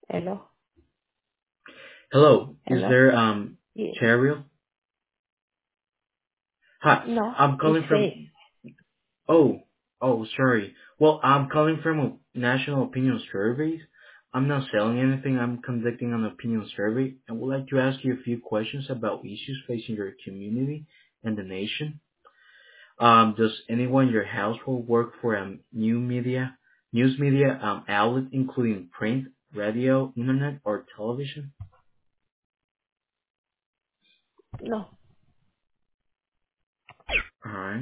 Hello? Hello, is Hello? there Yes. Cheryl? Hi, No, I'm it's calling from. safe. Oh, sorry. Well, I'm calling from a national opinion surveys. I'm not selling anything. I'm conducting an opinion survey, and would like to ask you a few questions about issues facing your community and the nation. Does anyone in your household work for a news media outlet, including print, radio, internet, or television? No, All right.